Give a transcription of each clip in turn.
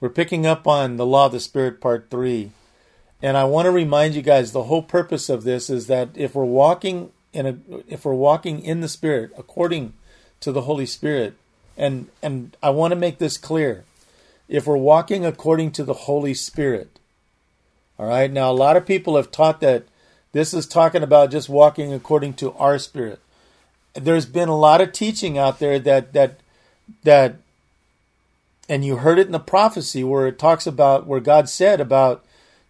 We're picking up on the law of the Spirit, part 3. And I want to remind you guys, the whole purpose of this is that if we're walking in the Spirit, according to the Holy Spirit, and I want to make this clear, if we're walking according to the Holy Spirit, all right. Now, a lot of people have taught that this is talking about just walking according to our spirit. There's been a lot of teaching out there that, and you heard it in the prophecy where it talks about, where God said about,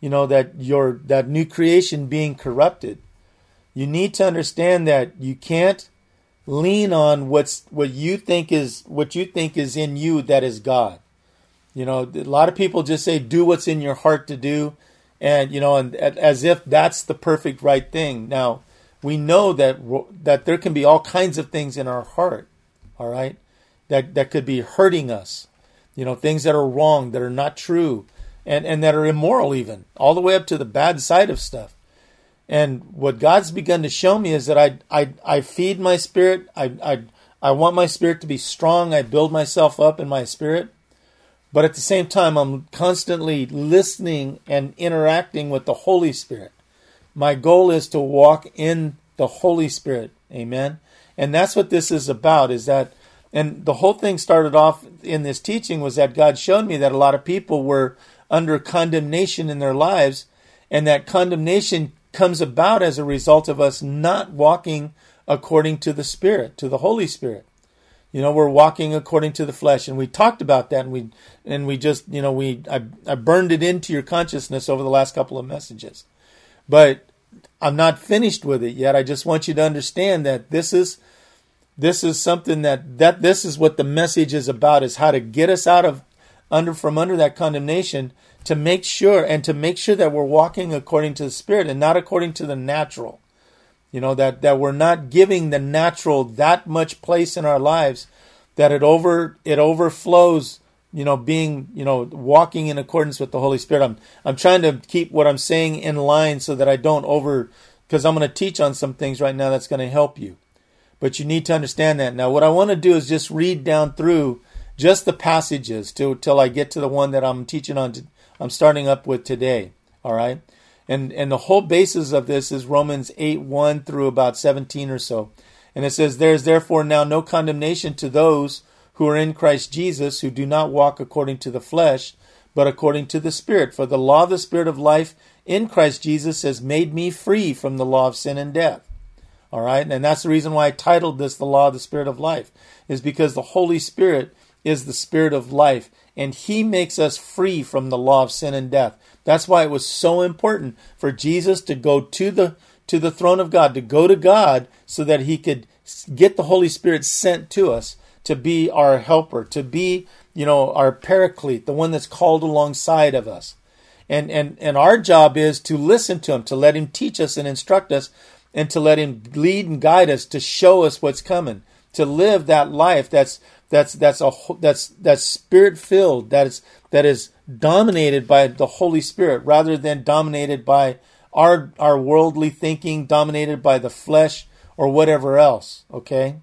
that new creation being corrupted. You need to understand that you can't lean on what you think is in you that is God. A lot of people just say, do what's in your heart to do. And, and as if that's the perfect right thing. Now, we know that there can be all kinds of things in our heart, all right, that could be hurting us. Things that are wrong, that are not true, and that are immoral even, all the way up to the bad side of stuff. And what God's begun to show me is that I feed my spirit. I want my spirit to be strong. I build myself up in my spirit. But at the same time, I'm constantly listening and interacting with the Holy Spirit. My goal is to walk in the Holy Spirit. Amen. And that's what this is about, and the whole thing started off in this teaching was that God showed me that a lot of people were under condemnation in their lives, and that condemnation comes about as a result of us not walking according to the Spirit, to the Holy Spirit. We're walking according to the flesh, and we talked about that, and we just, I burned it into your consciousness over the last couple of messages. But I'm not finished with it yet. I just want you to understand that this is something that this is what the message is about, is how to get us from under that condemnation, to make sure that we're walking according to the Spirit and not according to the natural. That we're not giving the natural that much place in our lives, that it overflows, walking in accordance with the Holy Spirit. I'm trying to keep what I'm saying in line so that I don't because I'm going to teach on some things right now that's going to help you. But you need to understand that. Now, what I want to do is just read down through just the passages till I get to the one that I'm teaching on. I'm starting up with today. All right. And the whole basis of this is Romans 8:1 through about 17 or so. And it says, there is therefore now no condemnation to those who are in Christ Jesus, who do not walk according to the flesh, but according to the Spirit. For the law of the Spirit of life in Christ Jesus has made me free from the law of sin and death. All right. And that's the reason why I titled this the law of the Spirit of life, is because the Holy Spirit is the Spirit of life, and He makes us free from the law of sin and death. That's why it was so important for Jesus to go to the throne of God, to go to God, so that He could get the Holy Spirit sent to us to be our helper, to be, our paraclete, the one that's called alongside of us. And our job is to listen to Him, to let Him teach us and instruct us, and to let Him lead and guide us, to show us what's coming, to live that life that's spirit filled, that is dominated by the Holy Spirit, rather than dominated by our worldly thinking, dominated by the flesh or whatever else. Okay.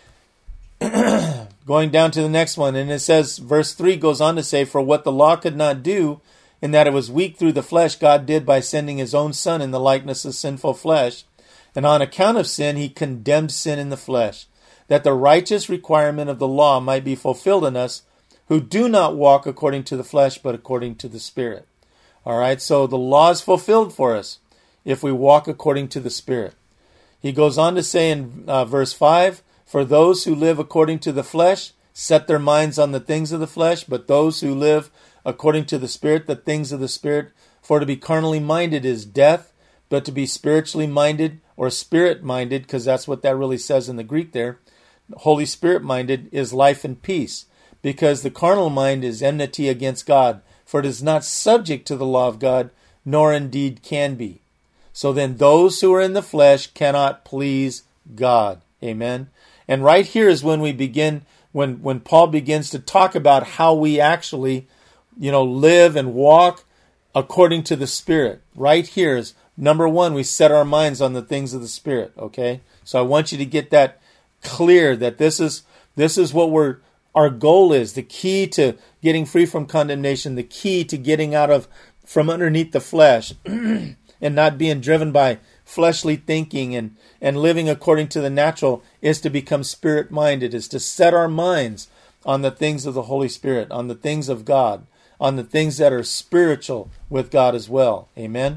Going down to the next one, and it says, verse 3 goes on to say, for what the law could not do, in that it was weak through the flesh, God did by sending His own Son in the likeness of sinful flesh. And on account of sin, He condemned sin in the flesh, that the righteous requirement of the law might be fulfilled in us, who do not walk according to the flesh, but according to the Spirit. All right, so the law is fulfilled for us if we walk according to the Spirit. He goes on to say in verse 5, for those who live according to the flesh set their minds on the things of the flesh, but those who live according to the Spirit, the things of the Spirit. For to be carnally minded is death, but to be spiritually minded, or spirit-minded, because that's what that really says in the Greek there, Holy Spirit-minded, is life and peace. Because the carnal mind is enmity against God, for it is not subject to the law of God, nor indeed can be. So then those who are in the flesh cannot please God. Amen. And right here is when we begin, when Paul begins to talk about how we actually, live and walk according to the Spirit. Right here is, number one, we set our minds on the things of the Spirit. Okay. So I want you to get that clear, that this is what we're our goal is, the key to getting free from condemnation, the key to getting out of from underneath the flesh and not being driven by fleshly thinking and living according to the natural is to become spirit-minded, is to set our minds on the things of the Holy Spirit, on the things of God, on the things that are spiritual with God as well. Amen?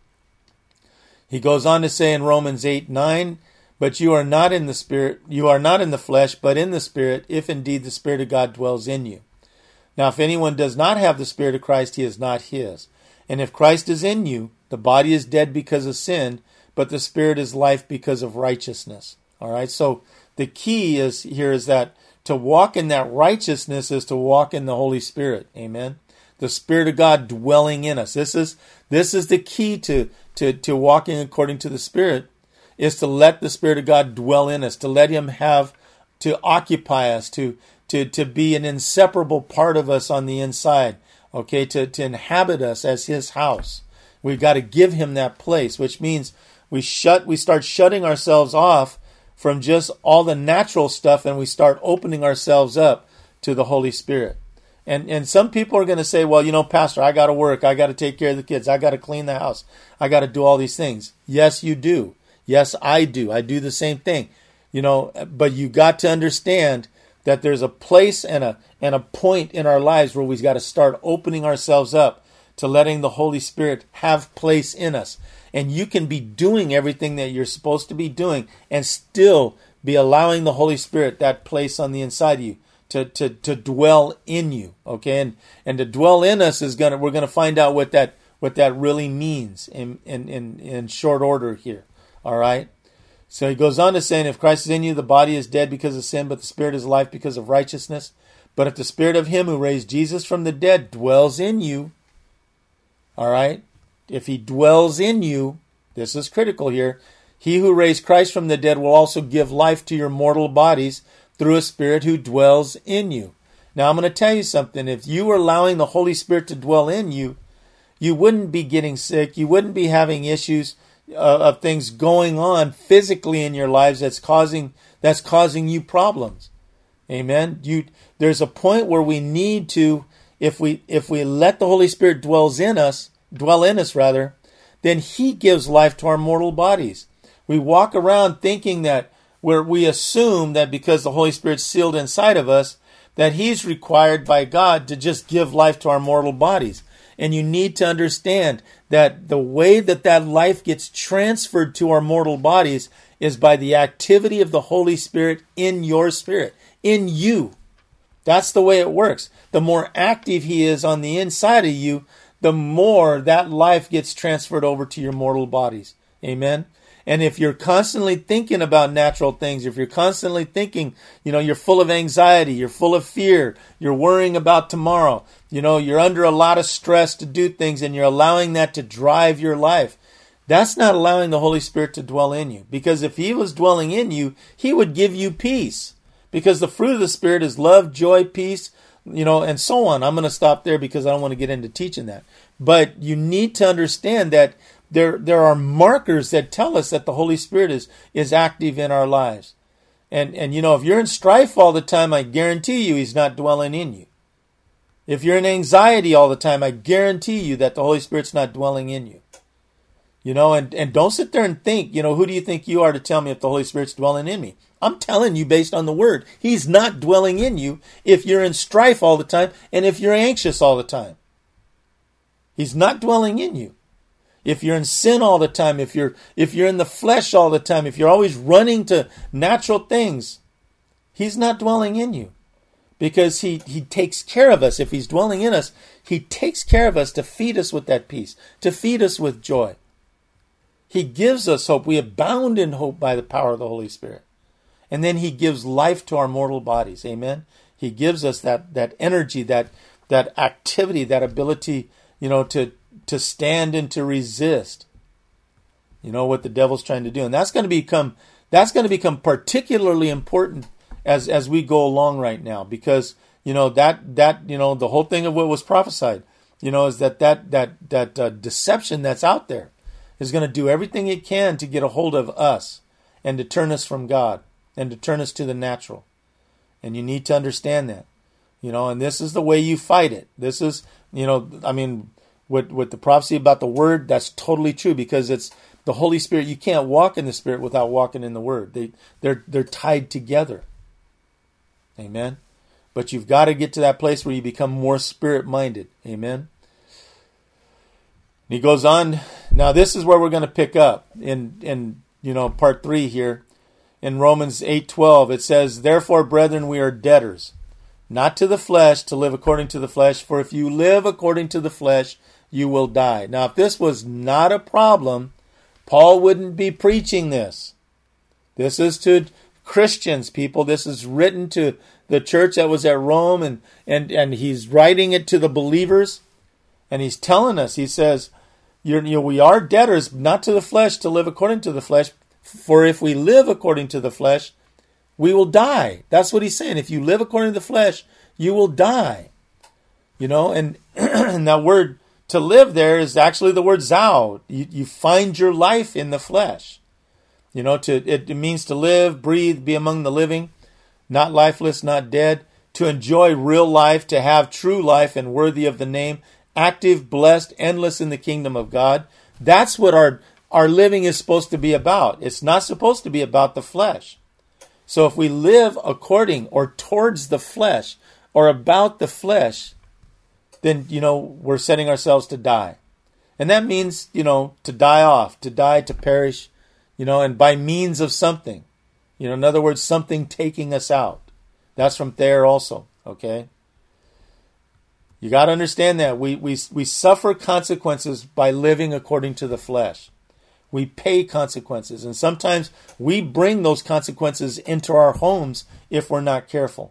He goes on to say in Romans 8:9, but you are not in the Spirit, you are not in the flesh, but in the Spirit, if indeed the Spirit of God dwells in you. Now, if anyone does not have the Spirit of Christ, he is not his. And if Christ is in you, the body is dead because of sin, but the Spirit is life because of righteousness. All right, so the key is here is that to walk in that righteousness is to walk in the Holy Spirit. Amen. The Spirit of God dwelling in us. This is the key to walking according to the Spirit, is to let the Spirit of God dwell in us, to let Him to occupy us, to be an inseparable part of us on the inside, okay, to inhabit us as His house. We've got to give Him that place, which means we start shutting ourselves off from just all the natural stuff, and we start opening ourselves up to the Holy Spirit. And some people are going to say, well, Pastor, I got to work. I got to take care of the kids. I got to clean the house. I got to do all these things. Yes, you do. Yes, I do. I do the same thing. But you got to understand that there's a place and a point in our lives where we've got to start opening ourselves up to letting the Holy Spirit have place in us. And you can be doing everything that you're supposed to be doing and still be allowing the Holy Spirit that place on the inside of you to dwell in you. Okay, and to dwell in us we're gonna find out what that really means in short order here. All right. So he goes on to say, if Christ is in you, the body is dead because of sin, but the Spirit is life because of righteousness. But if the Spirit of Him who raised Jesus from the dead dwells in you, all right, if He dwells in you, this is critical here, He who raised Christ from the dead will also give life to your mortal bodies through a Spirit who dwells in you. Now I'm going to tell you something. If you were allowing the Holy Spirit to dwell in you, you wouldn't be getting sick. You wouldn't be having issues of things going on physically in your lives that's causing you problems. Amen. There's a point where we need to, if we let the Holy Spirit dwell in us, then He gives life to our mortal bodies. We walk around thinking that we assume that because the Holy Spirit's sealed inside of us, that He's required by God to just give life to our mortal bodies. And you need to understand that the way that life gets transferred to our mortal bodies is by the activity of the Holy Spirit in your spirit, in you. That's the way it works. The more active He is on the inside of you, the more that life gets transferred over to your mortal bodies. Amen? And if you're constantly thinking about natural things, if you're constantly thinking, you're full of anxiety, you're full of fear, you're worrying about tomorrow, you're under a lot of stress to do things and you're allowing that to drive your life, that's not allowing the Holy Spirit to dwell in you. Because if He was dwelling in you, He would give you peace. Because the fruit of the Spirit is love, joy, peace, and so on. I'm going to stop there because I don't want to get into teaching that. But you need to understand that there are markers that tell us that the Holy Spirit is active in our lives. And if you're in strife all the time, I guarantee you He's not dwelling in you. If you're in anxiety all the time, I guarantee you that the Holy Spirit's not dwelling in you. And don't sit there and think, who do you think you are to tell me if the Holy Spirit's dwelling in me? I'm telling you based on the Word. He's not dwelling in you if you're in strife all the time and if you're anxious all the time. He's not dwelling in you. If you're in sin all the time, if you're in the flesh all the time, if you're always running to natural things, He's not dwelling in you. Because he takes care of us. If He's dwelling in us, He takes care of us to feed us with that peace, to feed us with joy. He gives us hope. We abound in hope by the power of the Holy Spirit. And then He gives life to our mortal bodies. Amen. He gives us that energy, that activity, that ability, to stand and to resist. What the devil's trying to do. And that's going to become particularly important as we go along right now, because the whole thing of what was prophesied, is that deception that's out there is going to do everything it can to get a hold of us and to turn us from God and to turn us to the natural. And you need to understand that. And this is the way you fight it. This is, with the prophecy about the Word, that's totally true, because it's the Holy Spirit. You can't walk in the Spirit without walking in the Word. They're tied together. Amen. But you've got to get to that place where you become more Spirit-minded. Amen. He goes on. Now this is where we're going to pick up in part 3 here. In Romans 8:12, it says, "Therefore, brethren, we are debtors, not to the flesh, to live according to the flesh. For if you live according to the flesh, you will die." Now, if this was not a problem, Paul wouldn't be preaching this. This is to Christians, people. This is written to the church that was at Rome, and he's writing it to the believers, and he's telling us, he says, we are debtors, not to the flesh, to live according to the flesh. For if we live according to the flesh, we will die. That's what he's saying. If you live according to the flesh, you will die. And that word to live there is actually the word zao. You find your life in the flesh. It means to live, breathe, be among the living, not lifeless, not dead, to enjoy real life, to have true life and worthy of the name, active, blessed, endless in the kingdom of God. That's what our living is supposed to be about. It's not supposed to be about the flesh. So if we live according or towards the flesh or about the flesh, then, we're setting ourselves to die. And that means, to die off, to die, to perish, and by means of something. In other words, something taking us out. That's from there also, okay? You got to understand that. We suffer consequences by living according to the flesh. We pay consequences, and sometimes we bring those consequences into our homes if we're not careful.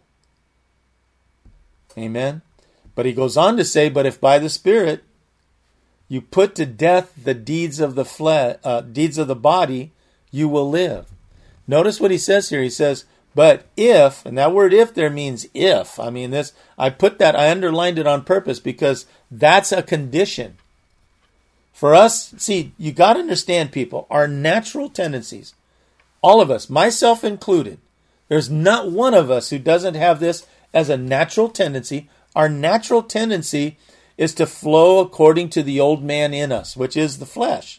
Amen? But he goes on to say, but if by the Spirit you put to death the deeds of the deeds of the body, you will live. Notice what he says here. He says, but if, and that word if there means if. I underlined it on purpose because that's a condition. For us, see, you got to understand, people, our natural tendencies, all of us, myself included, there's not one of us who doesn't have this as a natural tendency. Our natural tendency is to flow according to the old man in us, which is the flesh.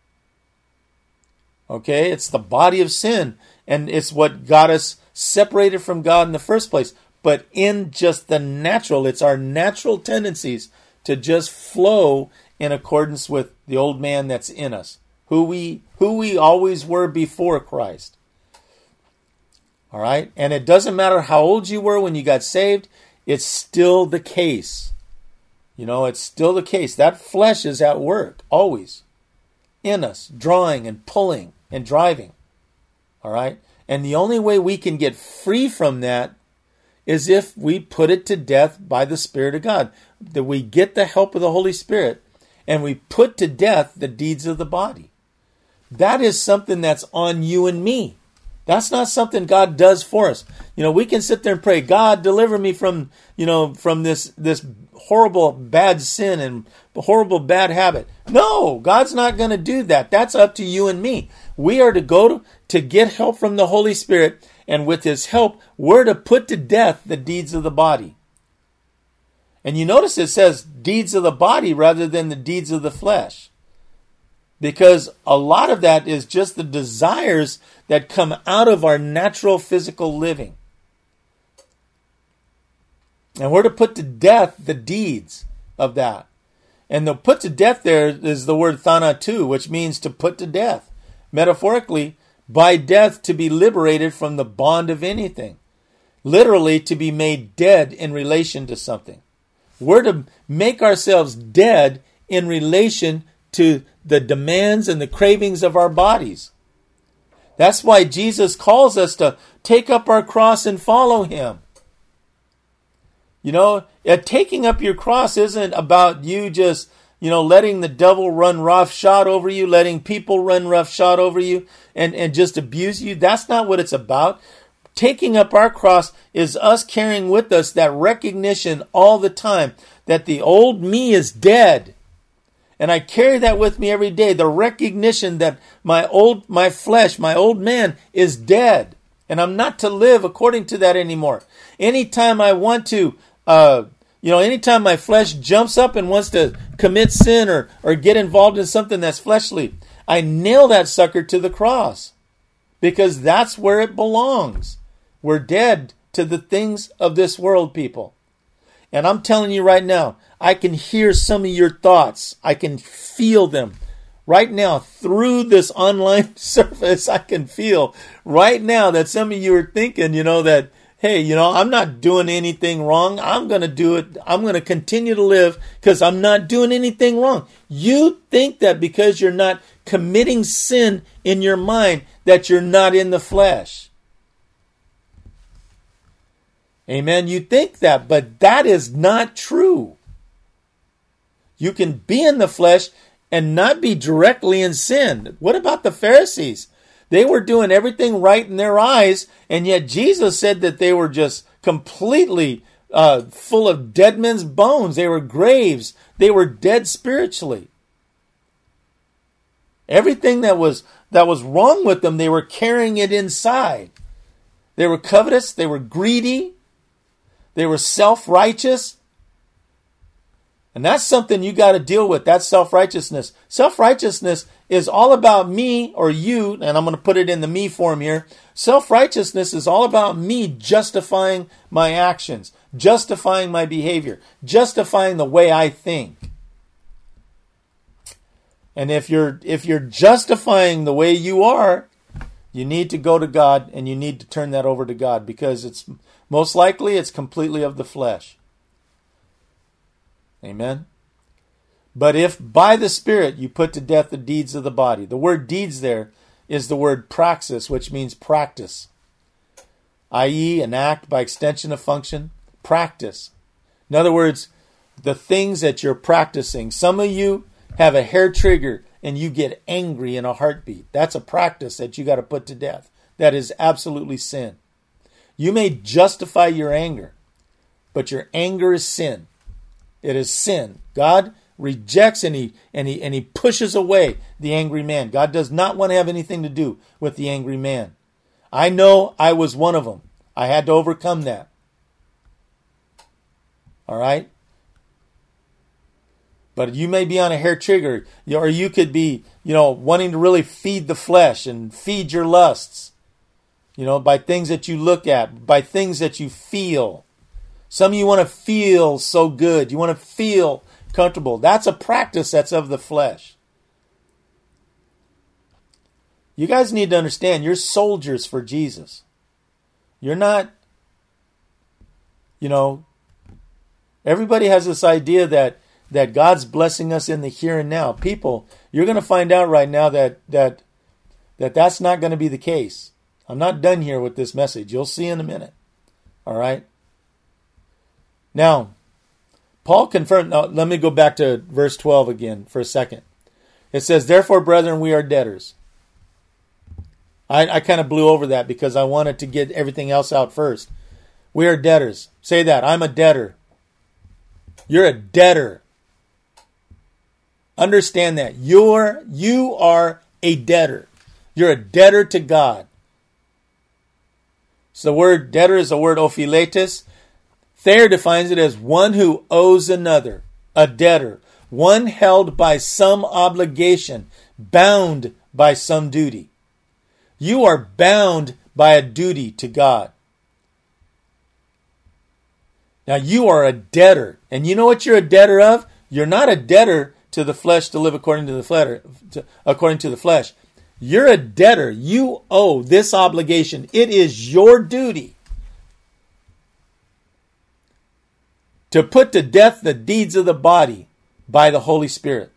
Okay, it's the body of sin, and it's what got us separated from God in the first place. But in just the natural, it's our natural tendencies to just flow in accordance with the old man that's in us, who we always were before Christ. All right? And it doesn't matter how old you were when you got saved, it's still the case. It's still the case. That flesh is at work, always, in us, drawing and pulling and driving. All right? And the only way we can get free from that is if we put it to death by the Spirit of God. That we get the help of the Holy Spirit and we put to death the deeds of the body. That is something that's on you and me. That's not something God does for us. We can sit there and pray, God, deliver me from this horrible bad sin and horrible bad habit. No, God's not going to do that. That's up to you and me. We are to go to get help from the Holy Spirit, and with His help, we're to put to death the deeds of the body. And you notice it says deeds of the body rather than the deeds of the flesh. Because a lot of that is just the desires that come out of our natural physical living. And we're to put to death the deeds of that. And the put to death there is the word thanatu, which means to put to death. Metaphorically, by death to be liberated from the bond of anything. Literally, to be made dead in relation to something. We're to make ourselves dead in relation to the demands and the cravings of our bodies. That's why Jesus calls us to take up our cross and follow Him. Taking up your cross isn't about you just, letting the devil run roughshod over you, letting people run roughshod over you and just abuse you. That's not what it's about. Taking up our cross is us carrying with us that recognition all the time that the old me is dead. And I carry that with me every day. The recognition that my flesh, my old man is dead. And I'm not to live according to that anymore. Anytime I want to, anytime my flesh jumps up and wants to commit sin or get involved in something that's fleshly, I nail that sucker to the cross because that's where it belongs. We're dead to the things of this world, people. And I'm telling you right now, I can hear some of your thoughts. I can feel them. Right now, through this online service, I can feel right now that some of you are thinking, that, hey, I'm not doing anything wrong. I'm going to do it. I'm going to continue to live because I'm not doing anything wrong. You think that because you're not committing sin in your mind, that you're not in the flesh. Amen. You think that, but that is not true. You can be in the flesh and not be directly in sin. What about the Pharisees? They were doing everything right in their eyes, and yet Jesus said that they were just completely full of dead men's bones. They were graves. They were dead spiritually. Everything that was wrong with them, they were carrying it inside. They were covetous. They were greedy. They were self-righteous. And that's something you got to deal with. That's self-righteousness. Self-righteousness is all about me or you, and I'm going to put it in the me form here. Self-righteousness is all about me justifying my actions, justifying my behavior, justifying the way I think. And if you're justifying the way you are, you need to go to God and you need to turn that over to God because it's most likely it's completely of the flesh. Amen. But if by the Spirit you put to death the deeds of the body, the word deeds there is the word praxis, which means practice, i.e. an act by extension of function, practice. In other words, the things that you're practicing. Some of you have a hair trigger and you get angry in a heartbeat. That's a practice that you got to put to death. That is absolutely sin. You may justify your anger, but your anger is sin. It is sin. God rejects and he pushes away the angry man. God does not want to have anything to do with the angry man. I know I was one of them. I had to overcome that. All right? But you may be on a hair trigger, or you could be, wanting to really feed the flesh and feed your lusts, by things that you look at, by things that you feel. Some of you want to feel so good. You want to feel comfortable. That's a practice that's of the flesh. You guys need to understand, you're soldiers for Jesus. You're not, everybody has this idea that God's blessing us in the here and now. People, you're going to find out right now that's not going to be the case. I'm not done here with this message. You'll see in a minute. All right? Now, Paul confirmed, now let me go back to verse 12 again for a second. It says, therefore, brethren, we are debtors. I kind of blew over that because I wanted to get everything else out first. We are debtors. Say that. I'm a debtor. You're a debtor. Understand that. You are a debtor. You're a debtor to God. So the word debtor is the word ophiletes. Thayer defines it as one who owes another, a debtor, one held by some obligation, bound by some duty. You are bound by a duty to God. Now you are a debtor. And you know what you're a debtor of? You're not a debtor to the flesh to live according to the flesh. You're a debtor. You owe this obligation. It is your duty to put to death the deeds of the body by the Holy Spirit.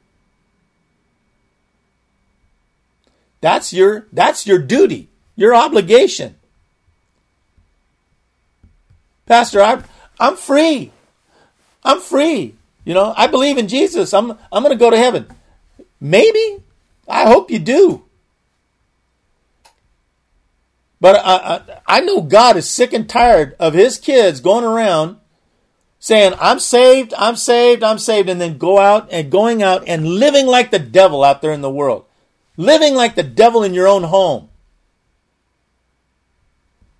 That's your duty, your obligation. Pastor, I'm free. I'm free. I believe in Jesus. I'm going to go to heaven. Maybe. I hope you do. But I know God is sick and tired of his kids going around saying, I'm saved, I'm saved, I'm saved, and then going out and living like the devil out there in the world. Living like the devil in your own home.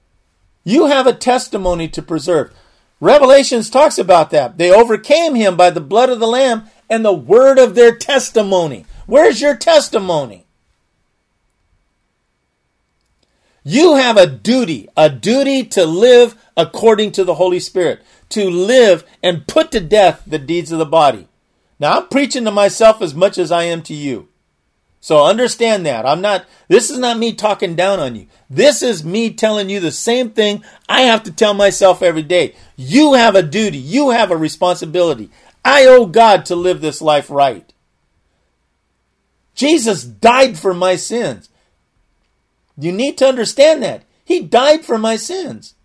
You have a testimony to preserve. Revelations talks about that. They overcame him by the blood of the Lamb and the word of their testimony. Where's your testimony? You have a duty to live according to the Holy Spirit, to live and put to death the deeds of the body. Now, I'm preaching to myself as much as I am to you. So understand that. This is not me talking down on you. This is me telling you the same thing I have to tell myself every day. You have a duty. You have a responsibility. I owe God to live this life right. Jesus died for my sins. You need to understand that. He died for my sins.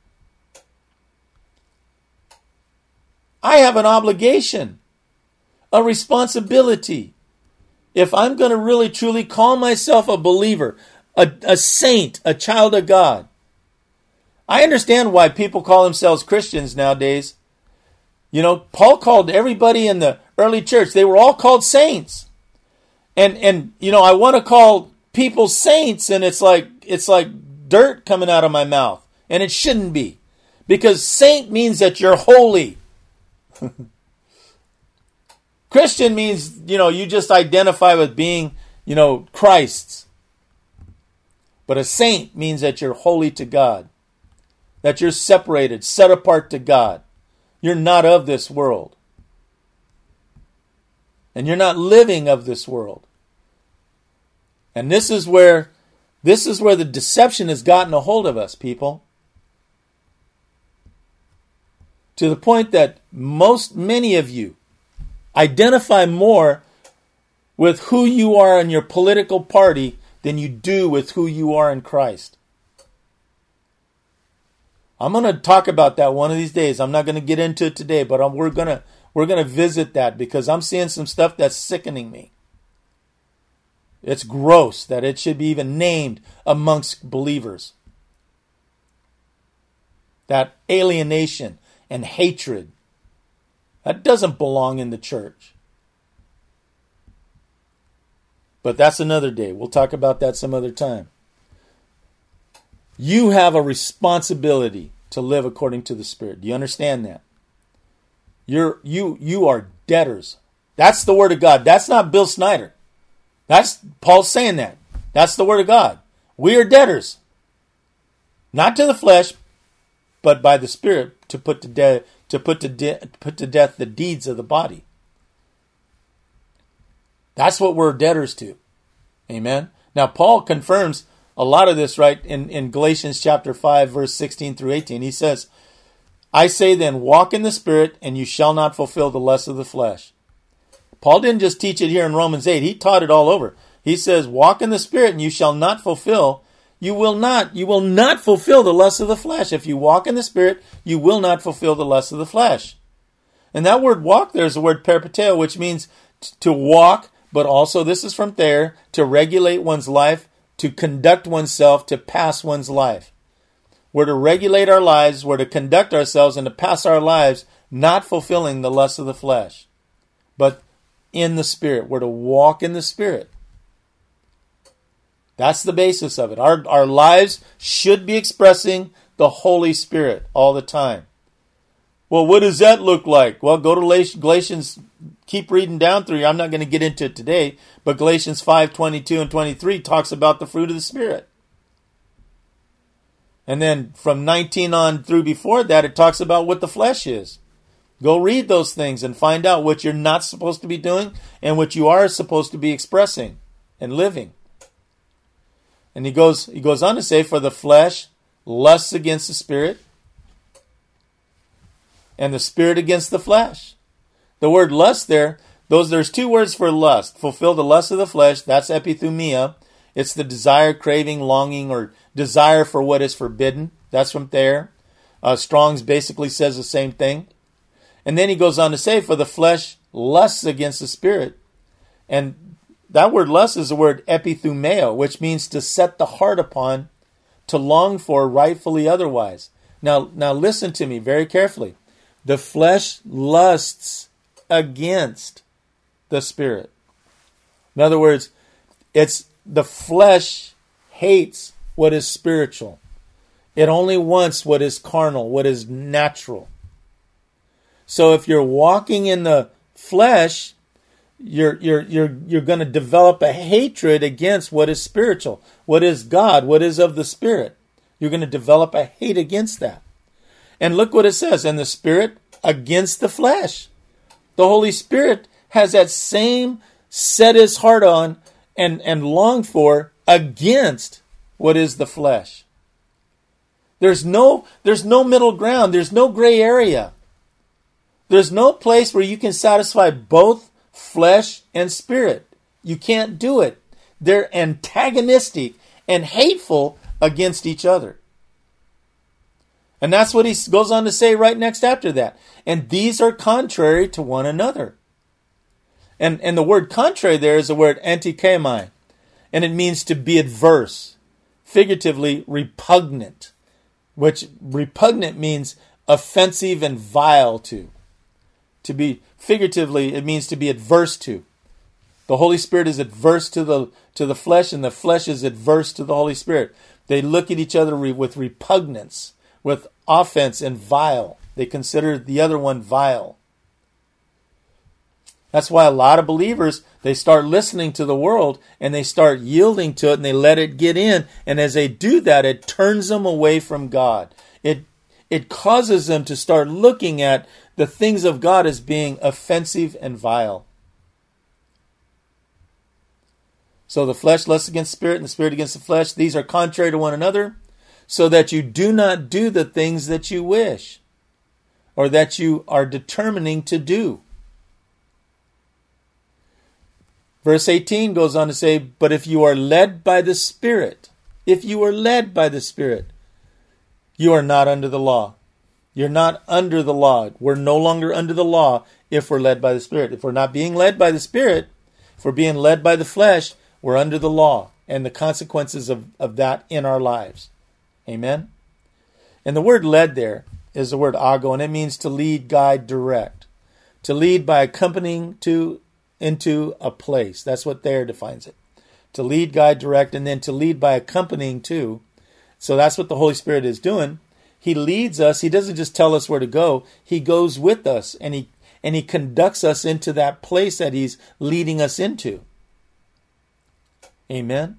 I have an obligation, a responsibility. If I'm going to really truly call myself a believer, a saint, a child of God. I understand why people call themselves Christians nowadays. You know, Paul called everybody in the early church, they were all called saints. And you know, I want to call people saints, and it's like dirt coming out of my mouth. And it shouldn't be. Because saint means that you're holy. Christian means, you know, you just identify with being, you know, Christ's. But a saint means that you're holy to God. That you're separated, set apart to God. You're not of this world. And you're not living of this world. And this is where the deception has gotten a hold of us, people. To the point that many of you identify more with who you are in your political party than you do with who you are in Christ. I'm going to talk about that one of these days. I'm not going to get into it today, but we're going to visit that because I'm seeing some stuff that's sickening me. It's gross that it should be even named amongst believers. That alienation and hatred, that doesn't belong in the church. But that's another day. We'll talk about that some other time. You have a responsibility to live according to the Spirit. Do you understand that? You are debtors. That's the word of God. That's not Bill Snyder. That's Paul saying that. That's the word of God. We are debtors. Not to the flesh, but by the Spirit to put to death the deeds of the body. That's what we're debtors to. Amen. Now Paul confirms a lot of this right in Galatians chapter 5 verse 16 through 18. He says, I say then, walk in the Spirit, and you shall not fulfill the lust of the flesh. Paul didn't just teach it here in Romans 8. He taught it all over. He says, walk in the Spirit, and you shall not fulfill. You will not fulfill the lust of the flesh. If you walk in the Spirit, you will not fulfill the lust of the flesh. And that word walk there is the word peripateo, which means to walk, but also, this is from there, to regulate one's life, to conduct oneself, to pass one's life. We're to regulate our lives, we're to conduct ourselves, and to pass our lives, not fulfilling the lust of the flesh, but in the Spirit. We're to walk in the Spirit. That's the basis of it. Our lives should be expressing the Holy Spirit all the time. Well, what does that look like? Well, go to Galatians, keep reading down through here. I'm not going to get into it today, but Galatians 5:22 and 23 talks about the fruit of the Spirit. And then from 19 on through before that, it talks about what the flesh is. Go read those things and find out what you're not supposed to be doing and what you are supposed to be expressing and living. And he goes on to say, for the flesh lusts against the Spirit, and the Spirit against the flesh. The word lust there's two words for lust. Fulfill the lust of the flesh, that's epithumia. It's the desire, craving, longing, or desire for what is forbidden. That's from there. Strong's basically says the same thing. And then he goes on to say, for the flesh lusts against the Spirit. And that word lust is the word epithumeo, which means to set the heart upon, to long for rightfully otherwise. Now listen to me very carefully. The flesh lusts against the Spirit. In other words, it's the flesh hates what is spiritual. It only wants what is carnal, what is natural. So if you're walking in the flesh, you're going to develop a hatred against what is spiritual, what is God, what is of the Spirit. You're going to develop a hate against that. And look what it says, and the Spirit against the flesh. The Holy Spirit has that same set his heart on and long for against what is the flesh. There's no middle ground. There's no gray area. There's no place where you can satisfy both flesh and spirit. You can't do it. They're antagonistic and hateful against each other. And that's what he goes on to say right next after that. And these are contrary to one another. And the word contrary there is the word antikemai. And it means to be adverse. Figuratively, repugnant. Which repugnant means offensive and vile to. To be, figuratively, it means to be adverse to. The Holy Spirit is adverse to the flesh, and the flesh is adverse to the Holy Spirit. They look at each other with repugnance, with offense and vile. They consider the other one vile. That's why a lot of believers, they start listening to the world and they start yielding to it and they let it get in. And as they do that, it turns them away from God. It causes them to start looking at the things of God as being offensive and vile. So the flesh lusts against the spirit and the spirit against the flesh. These are contrary to one another, so that you do not do the things that you wish or that you are determining to do. Verse 18 goes on to say, but if you are led by the Spirit, if you are led by the Spirit, you are not under the law. You're not under the law. We're no longer under the law if we're led by the Spirit. If we're not being led by the Spirit, if we're being led by the flesh, we're under the law and the consequences of that in our lives. Amen? And the word led there is the word ago, and it means to lead, guide, direct. To lead by accompanying into a place. That's what there defines it. To lead, guide, direct, and then to lead by accompanying to. So that's what the Holy Spirit is doing. He leads us. He doesn't just tell us where to go. He goes with us, and he conducts us into that place that he's leading us into. Amen.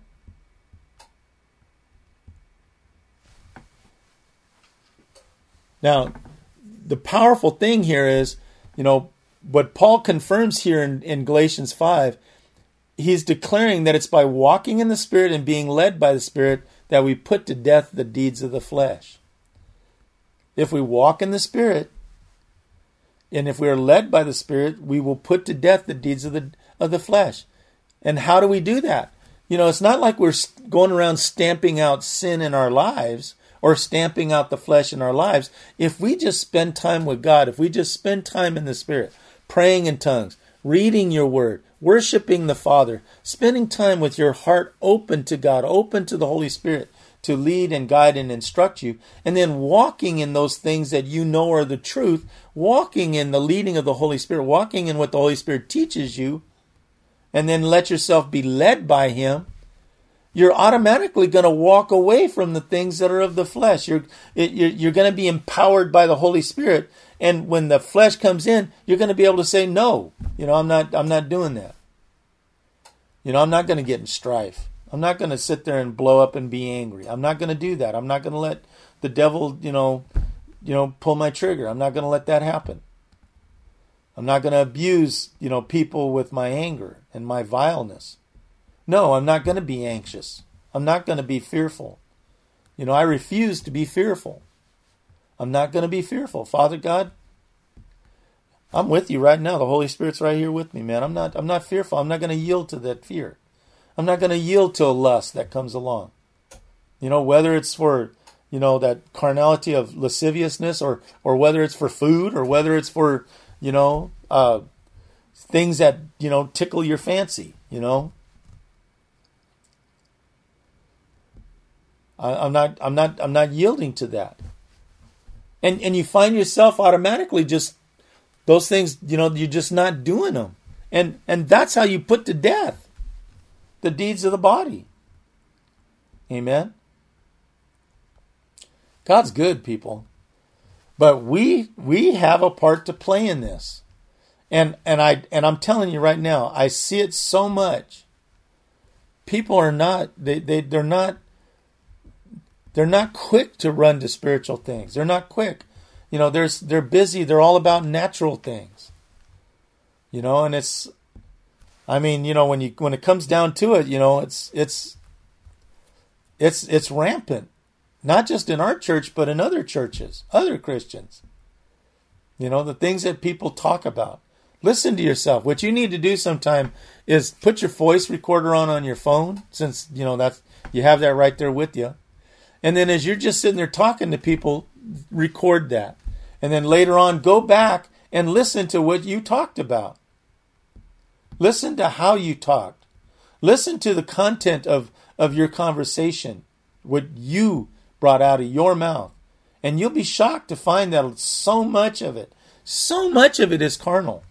Now, the powerful thing here is, what Paul confirms here in Galatians 5, he's declaring that it's by walking in the Spirit and being led by the Spirit that we put to death the deeds of the flesh. If we walk in the Spirit, and if we are led by the Spirit, we will put to death the deeds of the flesh. And how do we do that? It's not like we're going around stamping out sin in our lives or stamping out the flesh in our lives. If we just spend time with God, if we just spend time in the Spirit, praying in tongues, reading your word, worshiping the Father, spending time with your heart open to God, open to the Holy Spirit to lead and guide and instruct you, and then walking in those things that you know are the truth, walking in the leading of the Holy Spirit, walking in what the Holy Spirit teaches you, and then let yourself be led by Him, you're automatically going to walk away from the things that are of the flesh. You're going to be empowered by the Holy Spirit. And when the flesh comes in, you're going to be able to say, no, I'm not doing that. I'm not going to get in strife. I'm not going to sit there and blow up and be angry. I'm not going to do that. I'm not going to let the devil, pull my trigger. I'm not going to let that happen. I'm not going to abuse, people with my anger and my vileness. No, I'm not going to be anxious. I'm not going to be fearful. I refuse to be fearful. I'm not going to be fearful. Father God, I'm with you right now. The Holy Spirit's right here with me, man. I'm not fearful. I'm not going to yield to that fear. I'm not going to yield to a lust that comes along. Whether it's for, that carnality of lasciviousness or whether it's for food or whether it's for, things that, tickle your fancy, I'm not yielding to that. And you find yourself automatically just, those things, you're just not doing them. And that's how you put to death the deeds of the body. Amen. God's good, people. But we have a part to play in this. And I'm telling you right now, I see it so much. People are not they're not quick to run to spiritual things. They're not quick. They're busy. They're all about natural things. And it's, when it comes down to it, it's rampant. Not just in our church, but in other churches, other Christians. The things that people talk about. Listen to yourself. What you need to do sometime is put your voice recorder on your phone, since that's, you have that right there with you. And then as you're just sitting there talking to people, record that. And then later on, go back and listen to what you talked about. Listen to how you talked. Listen to the content of your conversation, what you brought out of your mouth. And you'll be shocked to find that so much of it is carnal.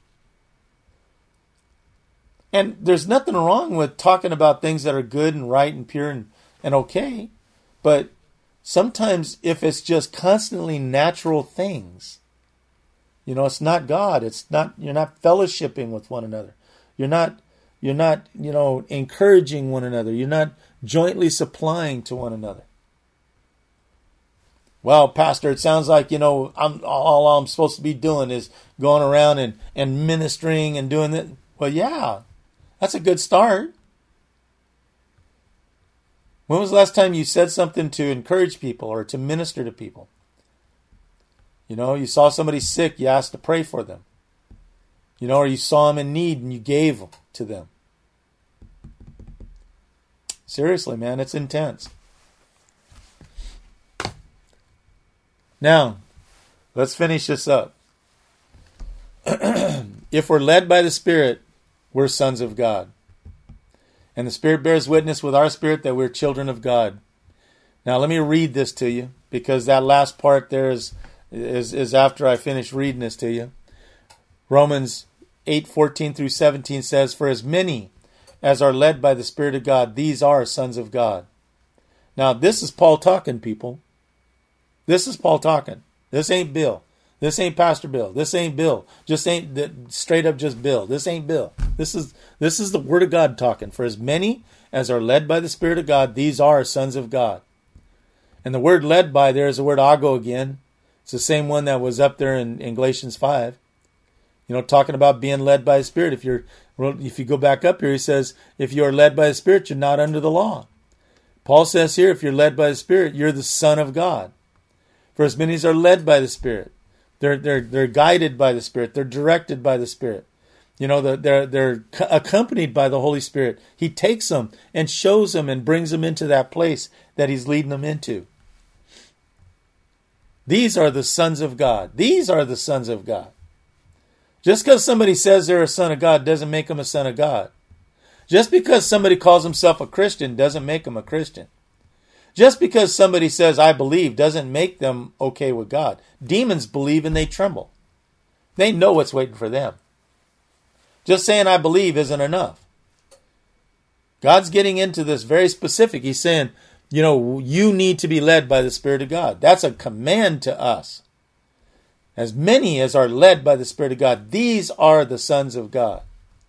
And there's nothing wrong with talking about things that are good and right and pure and okay. But sometimes if it's just constantly natural things, it's not God. You're not fellowshipping with one another. You're not encouraging one another. You're not jointly supplying to one another. Well, Pastor, it sounds like, all I'm supposed to be doing is going around and ministering and doing that. Well, yeah, that's a good start. When was the last time you said something to encourage people or to minister to people? You saw somebody sick, you asked to pray for them. Or you saw them in need and you gave to them. Seriously, man, it's intense. Now, let's finish this up. If we're led by the Spirit, we're sons of God. And the Spirit bears witness with our spirit that we're children of God. Now, let me read this to you, because that last part there is after I finish reading this to you. Romans 8:14 through 17 says, "For as many as are led by the Spirit of God, these are sons of God." Now, this is Paul talking, people. This is Paul talking. This ain't Bill. This ain't Pastor Bill. This ain't Bill. Just ain't straight up just Bill. This ain't Bill. This is the Word of God talking. For as many as are led by the Spirit of God, these are sons of God. And the word led by there is the word ago again. It's the same one that was up there in Galatians 5. Talking about being led by the Spirit. If you go back up here, he says, if you are led by the Spirit, you're not under the law. Paul says here, if you're led by the Spirit, you're the Son of God. For as many as are led by the Spirit, they're guided by the Spirit. They're directed by the Spirit. They're accompanied by the Holy Spirit. He takes them and shows them and brings them into that place that He's leading them into. These are the sons of God. These are the sons of God. Just because somebody says they're a son of God doesn't make them a son of God. Just because somebody calls himself a Christian doesn't make them a Christian. Just because somebody says, I believe, doesn't make them okay with God. Demons believe and they tremble. They know what's waiting for them. Just saying I believe isn't enough. God's getting into this very specific. He's saying, you need to be led by the Spirit of God. That's a command to us. As many as are led by the Spirit of God, these are the sons of God.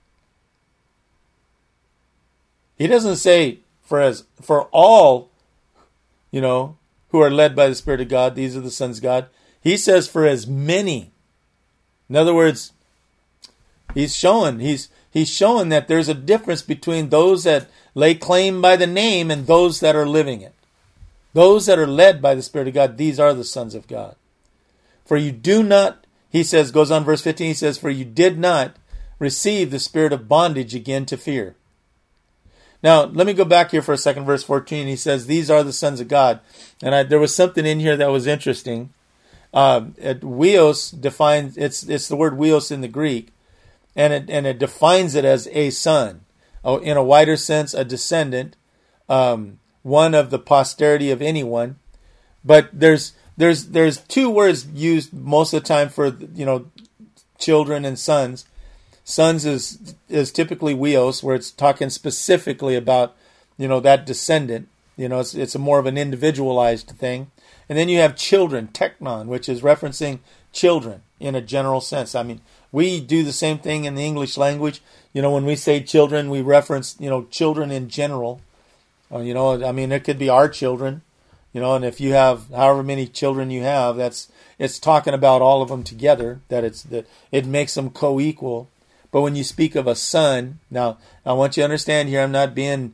He doesn't say for all, who are led by the Spirit of God, these are the sons of God. He says for as many. In other words, he's showing that there's a difference between those that lay claim by the name and those that are living it. Those that are led by the Spirit of God, these are the sons of God. For you do not, he says, goes on verse 15, he says, for you did not receive the spirit of bondage again to fear. Now, let me go back here for a second, verse 14. He says, these are the sons of God. And there was something in here that was interesting. Weos defines, it's the word weos in the Greek, and it defines it as a son. In a wider sense, a descendant, one of the posterity of anyone. But there's two words used most of the time for, children and sons. Sons is typically weos, where it's talking specifically about, that descendant. It's a more of an individualized thing. And then you have children, teknon, which is referencing children in a general sense. I mean, we do the same thing in the English language. When we say children, we reference, children in general. It could be our children, and if you have however many children you have, it's talking about all of them together, that it makes them co-equal. But when you speak of a son, now I want you to understand here, I'm not being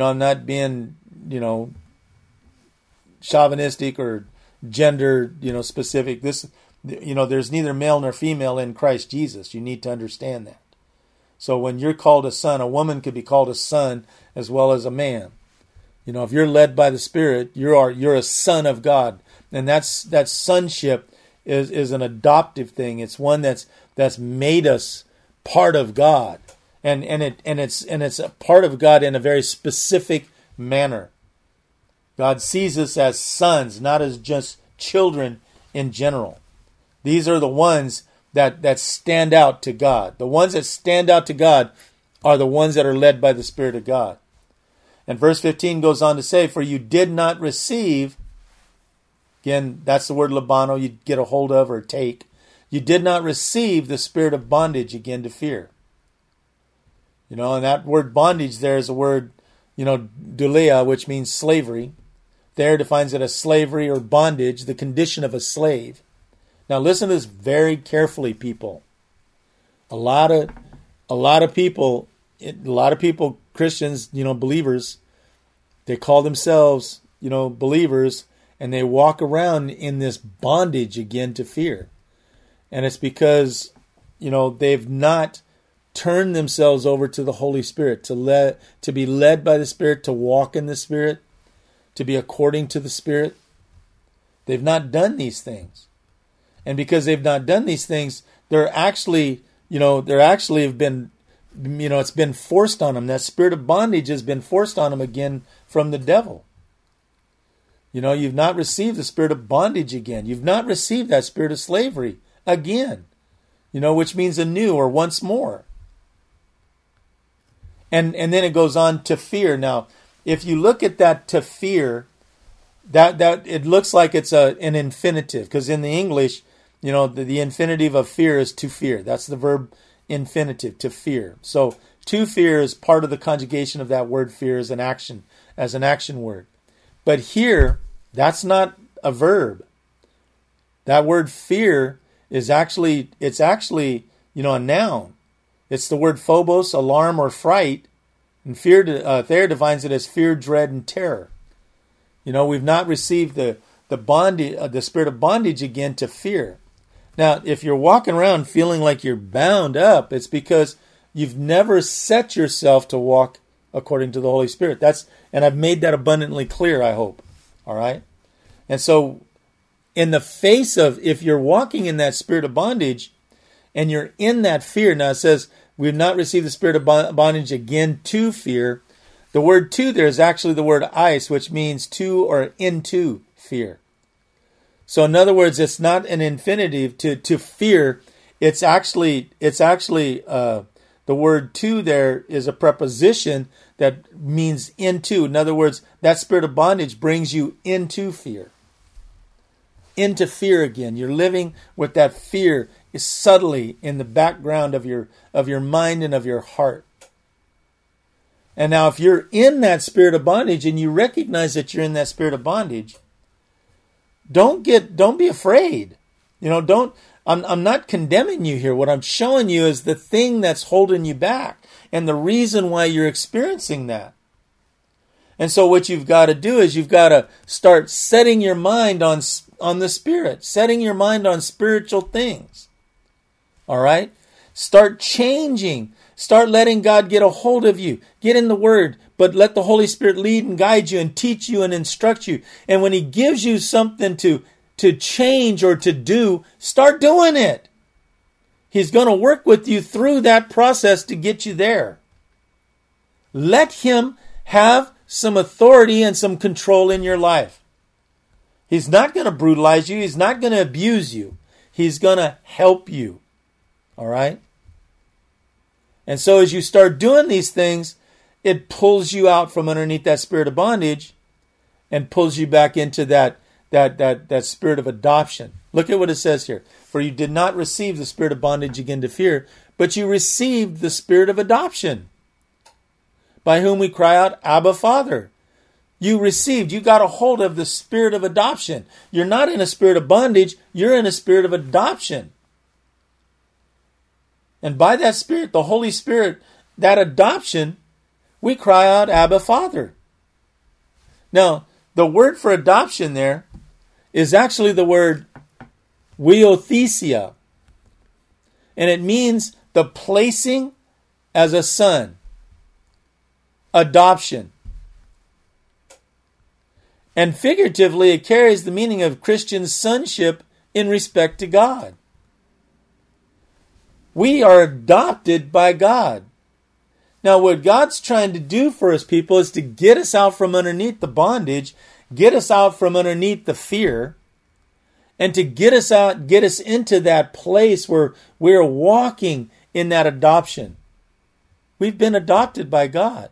chauvinistic or gender, specific. There's neither male nor female in Christ Jesus. You need to understand that. So when you're called a son, a woman could be called a son as well as a man. If you're led by the Spirit, you're a son of God, and that sonship is an adoptive thing. It's one that's made us part of God, and it's a part of God in a very specific manner. God sees us as sons, not as just children in general. These are the ones that stand out to God. The ones that stand out to God are the ones that are led by the Spirit of God. And verse 15 goes on to say, for you did not receive, again, that's the word labano, you get a hold of or take. You did not receive the spirit of bondage again to fear. And that word bondage there is a word, douleia, which means slavery. There defines it as slavery or bondage, the condition of a slave. Now listen to this very carefully, people. A lot of people, Christians, believers, they call themselves, believers, and they walk around in this bondage again to fear. And it's because, they've not turned themselves over to the Holy Spirit, to be led by the Spirit, to walk in the Spirit, to be according to the Spirit. They've not done these things. And because they've not done these things, they're actually have been, it's been forced on them. That spirit of bondage has been forced on them again from the devil. You've not received the spirit of bondage again. You've not received that spirit of slavery again, which means anew or once more. And then it goes on to fear. Now, if you look at that to fear, that it looks like it's an infinitive, because in the English, the infinitive of fear is to fear. That's the verb infinitive, to fear. So to fear is part of the conjugation of that word fear as an action word. But here, that's not a verb. That word fear is actually a noun. It's the word phobos, alarm or fright, and fear there defines it as fear, dread, and terror. We've not received the spirit of bondage again to fear. Now, if you're walking around feeling like you're bound up, it's because you've never set yourself to walk according to the Holy Spirit. And I've made that abundantly clear, I hope. All right? And so, in the face of, if you're walking in that spirit of bondage, and you're in that fear, now it says, we've not received the spirit of bondage again to fear. The word to there is actually the word eis, which means to or into fear. So in other words, it's not an infinitive to fear. It's actually the word to there is a preposition that means into. In other words, that spirit of bondage brings you into fear. Into fear again. You're living with that fear is subtly in the background of your mind and of your heart. And now if you're in that spirit of bondage and you recognize that you're in that spirit of bondage, don't be afraid. I'm not condemning you here. What I'm showing you is the thing that's holding you back and the reason why you're experiencing that. And so what you've got to do is you've got to start setting your mind on the Spirit, setting your mind on spiritual things. All right? Start changing. Start letting God get a hold of you. Get in the Word, but let the Holy Spirit lead and guide you and teach you and instruct you. And when He gives you something to change or to do, start doing it. He's going to work with you through that process to get you there. Let Him have some authority and some control in your life. He's not going to brutalize you. He's not going to abuse you. He's going to help you. All right? And so as you start doing these things, it pulls you out from underneath that spirit of bondage and pulls you back into that that spirit of adoption. Look at what it says here. For you did not receive the spirit of bondage again to fear, but you received the spirit of adoption, by whom we cry out, Abba, Father. You got a hold of the spirit of adoption. You're not in a spirit of bondage, you're in a spirit of adoption. And by that Spirit, the Holy Spirit, that adoption, we cry out, Abba, Father. Now, the word for adoption there is actually the word weothesia. And it means the placing as a son. Adoption. And figuratively, it carries the meaning of Christian sonship in respect to God. We are adopted by God. Now, what God's trying to do for His people is to get us out from underneath the bondage, get us out from underneath the fear, and to get us into that place where we're walking in that adoption. We've been adopted by God.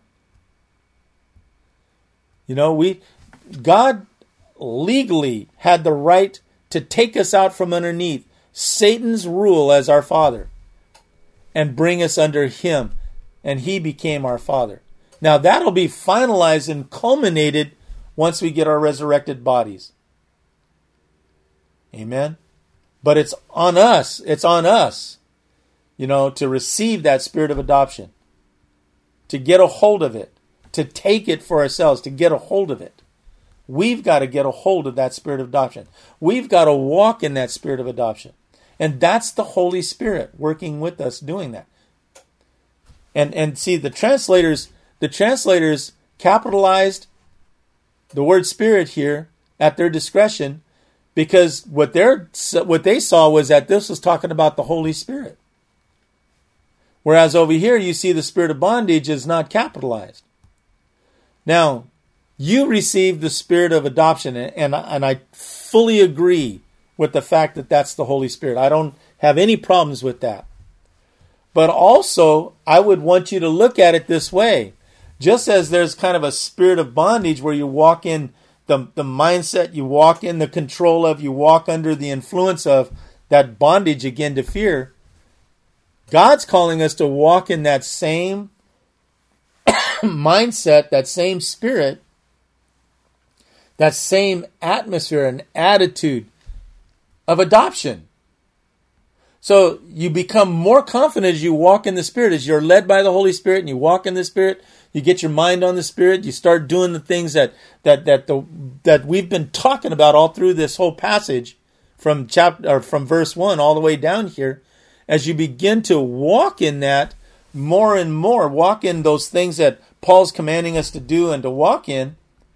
God legally had the right to take us out from underneath Satan's rule as our father and bring us under him, and he became our father. Now that'll be finalized and culminated once we get our resurrected bodies. Amen. But it's on us. It's on us, to receive that spirit of adoption, to get a hold of it, to take it for ourselves, to get a hold of it. We've got to get a hold of that spirit of adoption. We've got to walk in that spirit of adoption. And that's the Holy Spirit working with us doing that. And see, the translators capitalized the word spirit here at their discretion, because what they saw was that this was talking about the Holy Spirit. Whereas over here you see the spirit of bondage is not capitalized. Now, you received the spirit of adoption, and I fully agree with the fact that that's the Holy Spirit. I don't have any problems with that. But also, I would want you to look at it this way. Just as there's kind of a spirit of bondage where you walk in the mindset, you walk in the control of, you walk under the influence of that bondage again to fear, God's calling us to walk in that same mindset, that same spirit, that same atmosphere and attitude of adoption. So you become more confident as you walk in the Spirit, as you're led by the Holy Spirit and you walk in the Spirit, you get your mind on the Spirit, you start doing the things that we've been talking about all through this whole passage from verse 1 all the way down here. As you begin to walk in that more and more, walk in those things that Paul's commanding us to do and to walk in,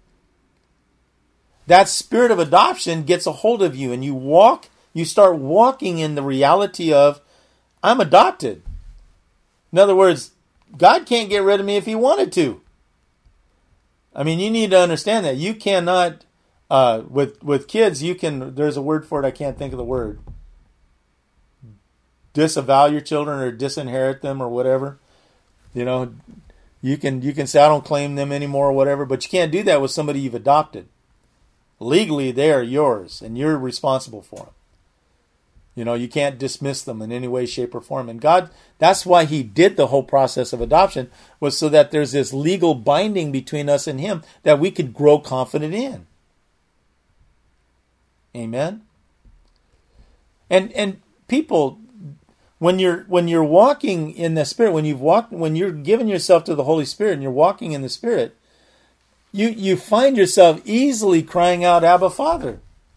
that spirit of adoption gets a hold of you, and you start walking in the reality of, I'm adopted. In other words, God can't get rid of me if He wanted to. I mean, you need to understand that. You cannot, with kids, there's a word for it, I can't think of the word. Disavow your children or disinherit them or whatever. You can say, I don't claim them anymore or whatever, but you can't do that with somebody you've adopted. Legally, they are yours, and you're responsible for them. You can't dismiss them in any way, shape, or form. And God, that's why He did the whole process of adoption, was so that there's this legal binding between us and Him that we could grow confident in. Amen? And people, when you're walking in the Spirit, when you're giving yourself to the Holy Spirit and you're walking in the Spirit, you find yourself easily crying out, Abba, Father.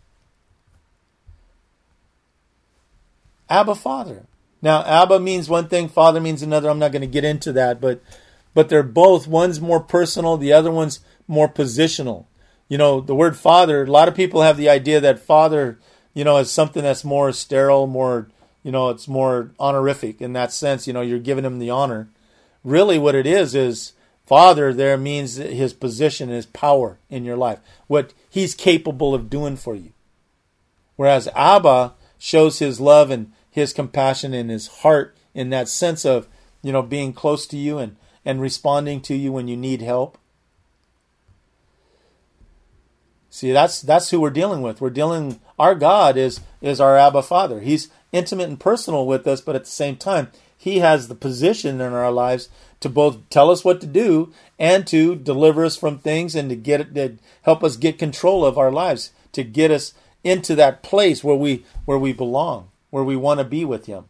Abba, Father. Now, Abba means one thing, Father means another. I'm not going to get into that, but they're both. One's more personal, the other one's more positional. The word Father, a lot of people have the idea that Father, is something that's more sterile, more, it's more honorific in that sense. You're giving Him the honor. Really what it is Father there means His position, His power in your life, what He's capable of doing for you. Whereas Abba shows His love and His compassion and His heart in that sense of, being close to you and responding to you when you need help. See, that's who we're dealing with. Our God is our Abba Father. He's intimate and personal with us, but at the same time, He has the position in our lives to both tell us what to do and to deliver us from things and to help us get control of our lives, to get us into that place where we belong, where we want to be with Him.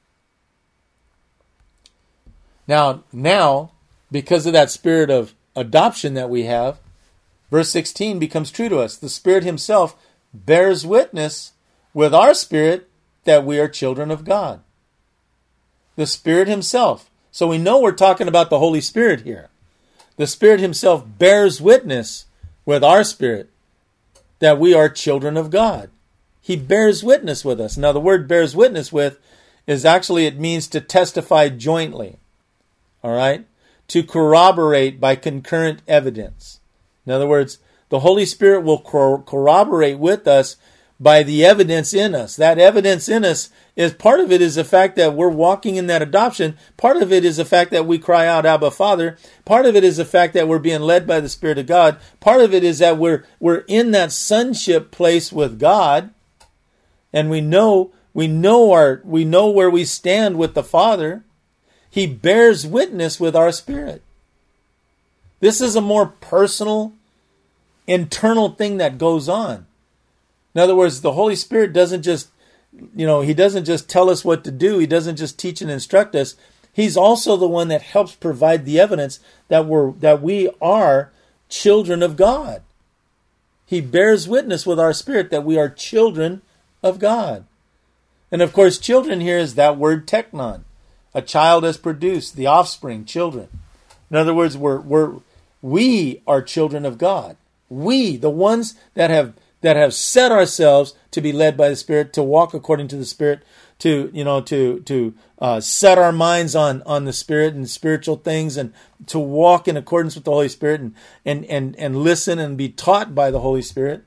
Now, because of that spirit of adoption that we have, verse 16 becomes true to us. The Spirit Himself bears witness with our spirit that we are children of God. The Spirit Himself. So we know we're talking about the Holy Spirit here. The Spirit Himself bears witness with our spirit that we are children of God. He bears witness with us. Now the word bears witness with is actually, it means to testify jointly. All right? To corroborate by concurrent evidence. In other words, the Holy Spirit will corroborate with us by the evidence in us. That evidence in us is, part of it is the fact that we're walking in that adoption. Part of it is the fact that we cry out, Abba, Father. Part of it is the fact that we're being led by the Spirit of God. Part of it is that we're in that sonship place with God, and we know where we stand with the Father. He bears witness with our spirit. This is a more personal, internal thing that goes on. In other words, the Holy Spirit doesn't just, He doesn't just tell us what to do. He doesn't just teach and instruct us. He's also the one that helps provide the evidence that we are children of God. He bears witness with our spirit that we are children of God. And of course, children here is that word teknon. A child is produced, the offspring, children. In other words, we are children of God. We, the ones that have set ourselves to be led by the Spirit, to walk according to the Spirit, to set our minds on the Spirit and spiritual things, and to walk in accordance with the Holy Spirit and listen and be taught by the Holy Spirit.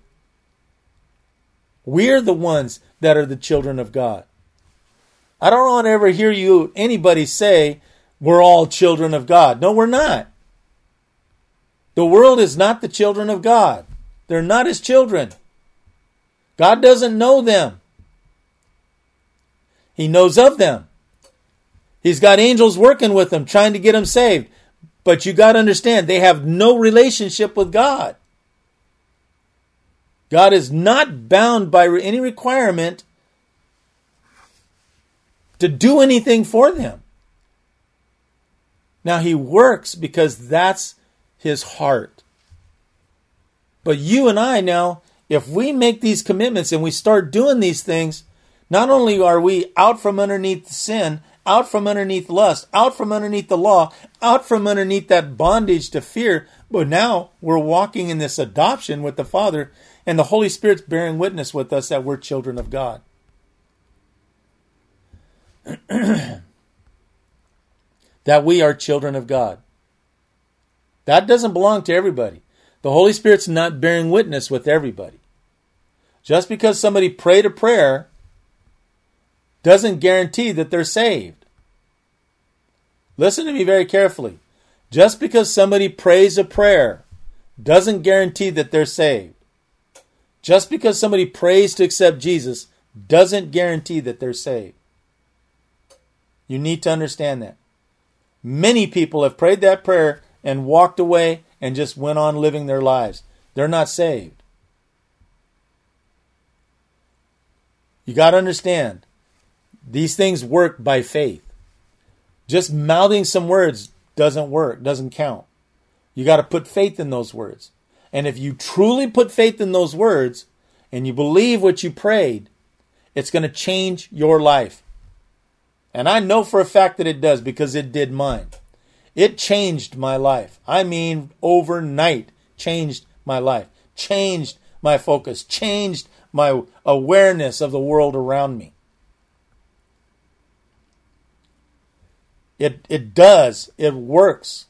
We're the ones that are the children of God. I don't want to ever hear anybody say we're all children of God. No, we're not. The world is not the children of God. They're not His children. God doesn't know them. He knows of them. He's got angels working with them, trying to get them saved. But you got to understand, they have no relationship with God. God is not bound by any requirement to do anything for them. Now, He works because that's His heart. But you and I now, if we make these commitments and we start doing these things, not only are we out from underneath sin, out from underneath lust, out from underneath the law, out from underneath that bondage to fear, but now we're walking in this adoption with the Father, and the Holy Spirit's bearing witness with us that we're children of God. That we are children of God. That doesn't belong to everybody. The Holy Spirit's not bearing witness with everybody. Just because somebody prayed a prayer doesn't guarantee that they're saved. Listen to me very carefully. Just because somebody prays a prayer doesn't guarantee that they're saved. Just because somebody prays to accept Jesus doesn't guarantee that they're saved. You need to understand that. Many people have prayed that prayer and walked away and just went on living their lives. They're not saved. You got to understand, these things work by faith. Just mouthing some words doesn't work, doesn't count. You got to put faith in those words. And if you truly put faith in those words and you believe what you prayed, it's going to change your life. And I know for a fact that it does, because it did mine. It changed my life. I mean, overnight changed my life, changed my focus, changed my awareness of the world around me. It does. It works.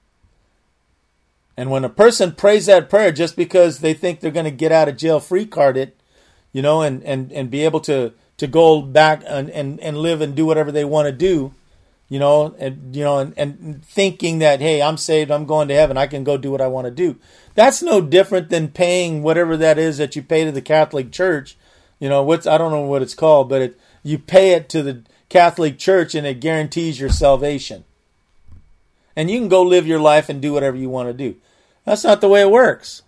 And when a person prays that prayer just because they think they're going to get out of jail free card it, and be able to go back and live and do whatever they want to do, and thinking that, hey, I'm saved, I'm going to heaven, I can go do what I want to do. That's no different than paying whatever that is that you pay to the Catholic Church. I don't know what it's called, but you pay it to the Catholic Church and it guarantees your salvation. And you can go live your life and do whatever you want to do. That's not the way it works.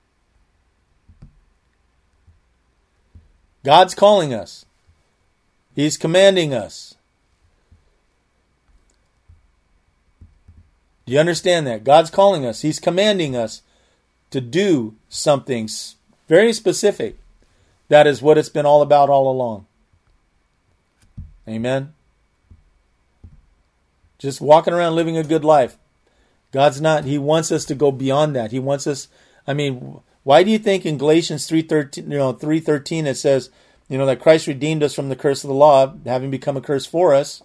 God's calling us. He's commanding us. Do you understand that? God's calling us. He's commanding us to do something very specific. That is what it's been all about all along. Amen. Just walking around living a good life. God's not, He wants us to go beyond that. He wants us, why do you think in Galatians 3:13 it says, that Christ redeemed us from the curse of the law, having become a curse for us?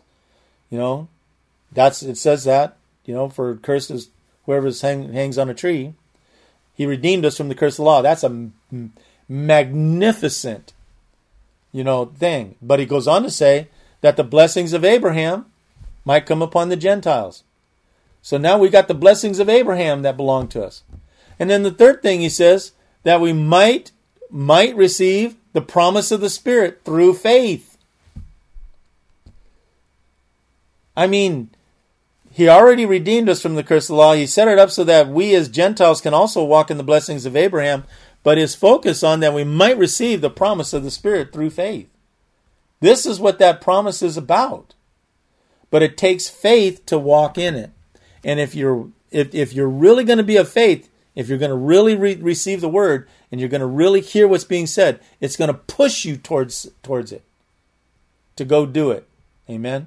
It says that, for curses, whoever hangs on a tree. He redeemed us from the curse of the law. That's a magnificent, thing. But he goes on to say that the blessings of Abraham might come upon the Gentiles. So now we got the blessings of Abraham that belong to us. And then the third thing he says, that we might receive the promise of the Spirit through faith. He already redeemed us from the curse of the law. He set it up so that we as Gentiles can also walk in the blessings of Abraham, but his focus on that we might receive the promise of the Spirit through faith. This is what that promise is about. But it takes faith to walk in it. And if you're really going to be of faith, if you're going to really receive the word, and you're going to really hear what's being said, it's going to push you towards it, to go do it. Amen?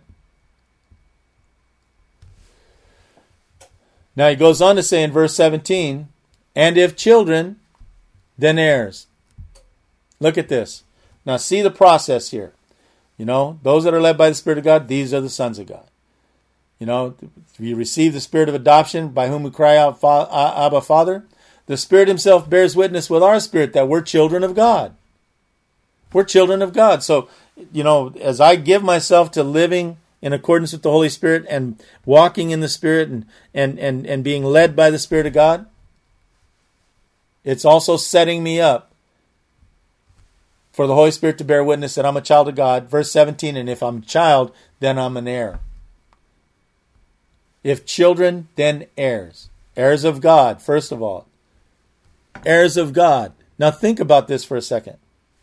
Now he goes on to say in verse 17, and if children, then heirs. Look at this. Now see the process here. Those that are led by the Spirit of God, these are the sons of God. We receive the Spirit of adoption, by whom we cry out, Abba, Father. The Spirit Himself bears witness with our spirit that we're children of God. We're children of God. So, as I give myself to living in accordance with the Holy Spirit and walking in the Spirit and being led by the Spirit of God, it's also setting me up for the Holy Spirit to bear witness that I'm a child of God. Verse 17, and if I'm a child, then I'm an heir. If children, then heirs. Heirs of God, first of all. Heirs of God. Now think about this for a second.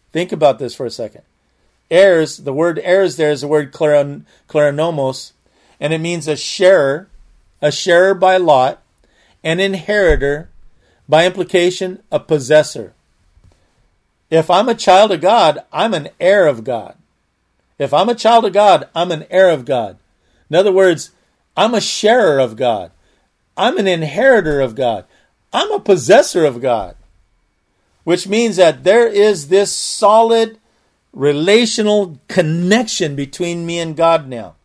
Heirs, the word heirs there is the word kleronomos, and it means a sharer by lot, an inheritor, by implication, a possessor. If I'm a child of God, I'm an heir of God. If I'm a child of God, I'm an heir of God. In other words, I'm a sharer of God. I'm an inheritor of God. I'm a possessor of God. Which means that there is this solid relational connection between me and God now.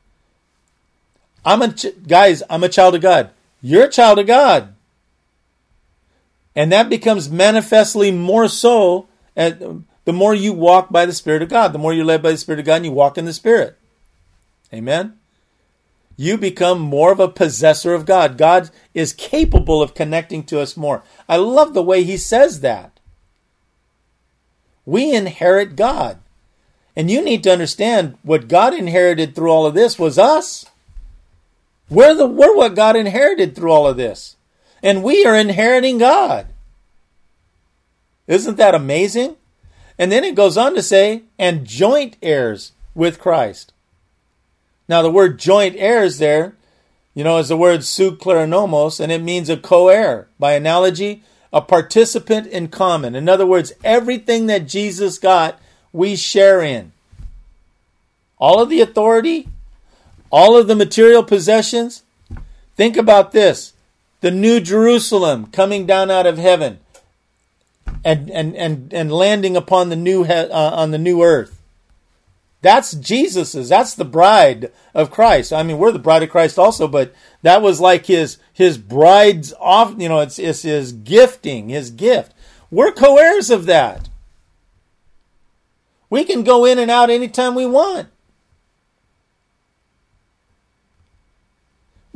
Guys, I'm a child of God. You're a child of God. And that becomes manifestly more so the more you walk by the Spirit of God. The more you're led by the Spirit of God and you walk in the Spirit. Amen? You become more of a possessor of God. God is capable of connecting to us more. I love the way He says that. We inherit God. And you need to understand what God inherited through all of this was us. We're what God inherited through all of this. And we are inheriting God. Isn't that amazing? And then it goes on to say, and joint heirs with Christ. Now the word joint heirs there, is the word sukleronomos, and it means a co-heir. By analogy, a participant in common. In other words, everything that Jesus got, we share in. All of the authority, all of the material possessions. Think about this. The new Jerusalem coming down out of heaven and landing upon the new on the new earth. That's Jesus's. That's the bride of Christ. We're the bride of Christ also, but that was like his bride's off. It's his gifting, his gift. We're co-heirs of that. We can go in and out anytime we want.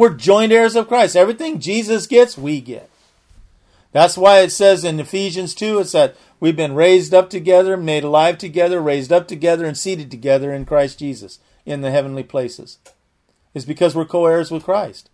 We're joint heirs of Christ. Everything Jesus gets, we get. That's why it says in Ephesians 2, it's that we've been raised up together, made alive together, raised up together, and seated together in Christ Jesus in the heavenly places. It's because we're co-heirs with Christ.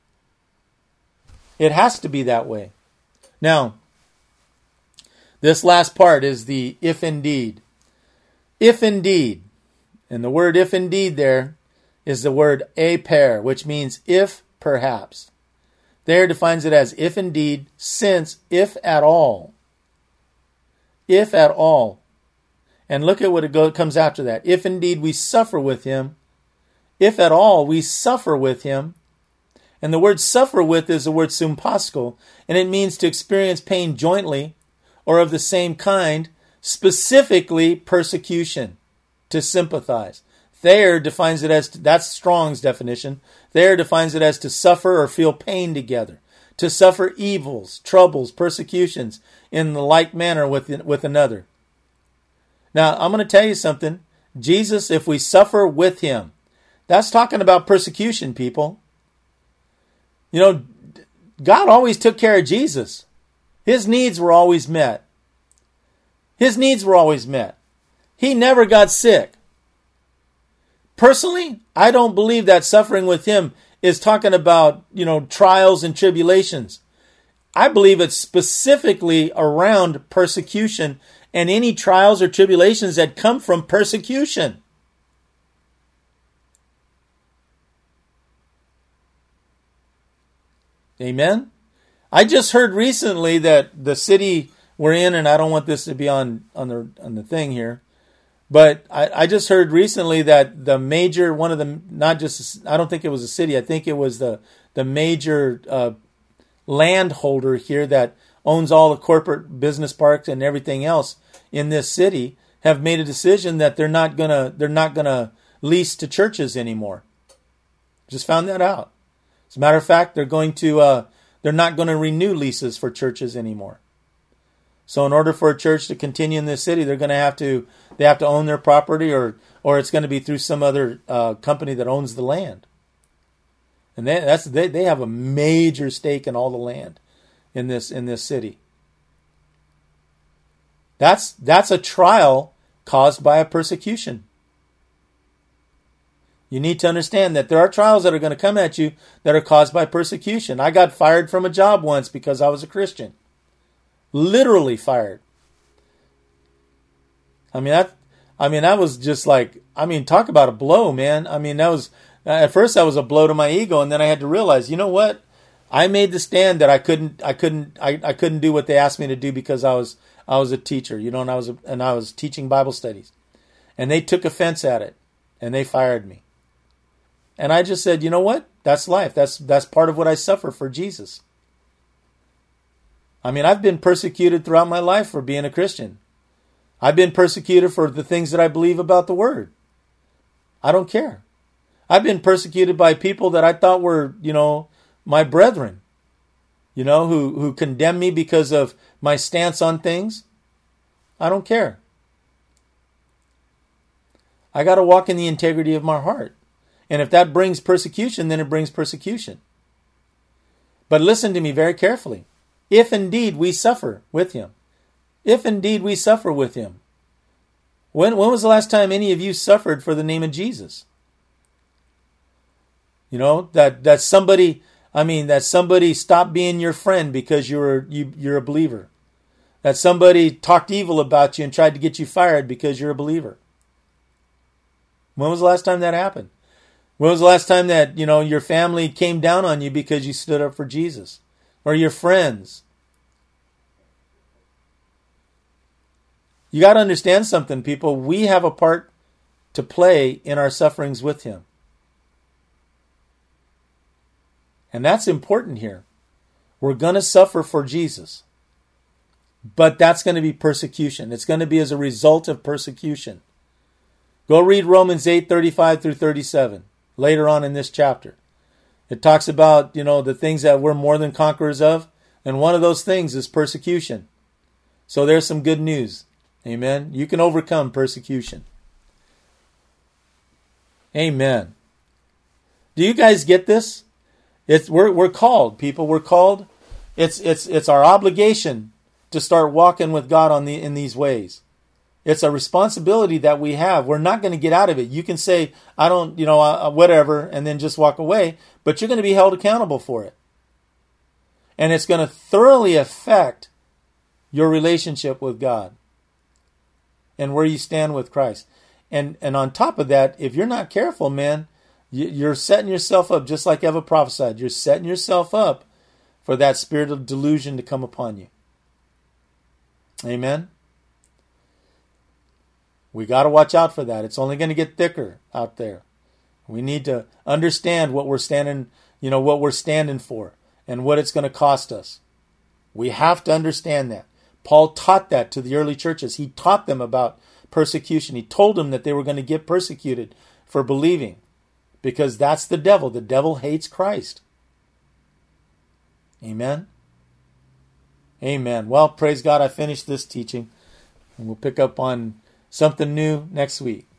It has to be that way. Now, this last part is the if indeed. If indeed. And the word if indeed there is the word aper, which means if perhaps. There defines it as if indeed, since, if at all. If at all. And look at what it comes after that. If indeed we suffer with him, if at all we suffer with him. And the word suffer with is the word sympasko, and it means to experience pain jointly or of the same kind, specifically persecution, to sympathize. Thayer defines it as, that's Strong's definition. Thayer defines it as to suffer or feel pain together, to suffer evils, troubles, persecutions in the like manner with another. Now, I'm going to tell you something. Jesus, if we suffer with him, that's talking about persecution, people. You know, God always took care of Jesus. His needs were always met. His needs were always met. He never got sick. Personally, I don't believe that suffering with him is talking about, trials and tribulations. I believe it's specifically around persecution and any trials or tribulations that come from persecution. Amen? I just heard recently that the city we're in, and I don't want this to be on the thing here, but I just heard recently that the major, one of the, not just, I don't think it was a city, I think it was the major landholder here that owns all the corporate business parks and everything else in this city, have made a decision that they're not gonna lease to churches anymore. Just found that out. As a matter of fact, they're not going to renew leases for churches anymore. So in order for a church to continue in this city, they have to own their property, or it's going to be through some other company that owns the land. And they have a major stake in all the land in this city. That's a trial caused by a persecution. You need to understand that there are trials that are going to come at you that are caused by persecution. I got fired from a job once because I was a Christian. Literally fired. That was just like, talk about a blow, man. That was, at first that was a blow to my ego, and then I had to realize, you know what? I made the stand that I couldn't do what they asked me to do because I was a teacher, and I was teaching Bible studies. And they took offense at it, and they fired me. And I just said, you know what? That's life. That's part of what I suffer for Jesus. I've been persecuted throughout my life for being a Christian. I've been persecuted for the things that I believe about the Word. I don't care. I've been persecuted by people that I thought were, my brethren, who condemn me because of my stance on things. I don't care. I got to walk in the integrity of my heart. And if that brings persecution, then it brings persecution. But listen to me very carefully. If indeed we suffer with him. If indeed we suffer with him. When was the last time any of you suffered for the name of Jesus? That somebody stopped being your friend because you're a believer. That somebody talked evil about you and tried to get you fired because you're a believer. When was the last time that happened? When was the last time that, your family came down on you because you stood up for Jesus? Or your friends? You got to understand something, people. We have a part to play in our sufferings with him. And that's important here. We're going to suffer for Jesus. But that's going to be persecution. It's going to be as a result of persecution. Go read Romans 8:35 through 37. Later on in this chapter. It talks about, the things that we're more than conquerors of. And one of those things is persecution. So there's some good news. Amen. You can overcome persecution. Amen. Do you guys get this? We're called, people. We're called. It's our obligation to start walking with God in these ways. It's a responsibility that we have. We're not going to get out of it. You can say, I don't, whatever, and then just walk away, but you're going to be held accountable for it. And it's going to thoroughly affect your relationship with God and where you stand with Christ. And on top of that, if you're not careful, man, you're setting yourself up, just like Eva prophesied. You're setting yourself up for that spirit of delusion to come upon you. Amen? We got to watch out for that. It's only going to get thicker out there. We need to understand what we're standing for and what it's going to cost us. We have to understand that. Paul taught that to the early churches. He taught them about persecution. He told them that they were going to get persecuted for believing, because that's the devil. The devil hates Christ. Amen? Amen. Well, praise God, I finished this teaching, and we'll pick up on something new next week.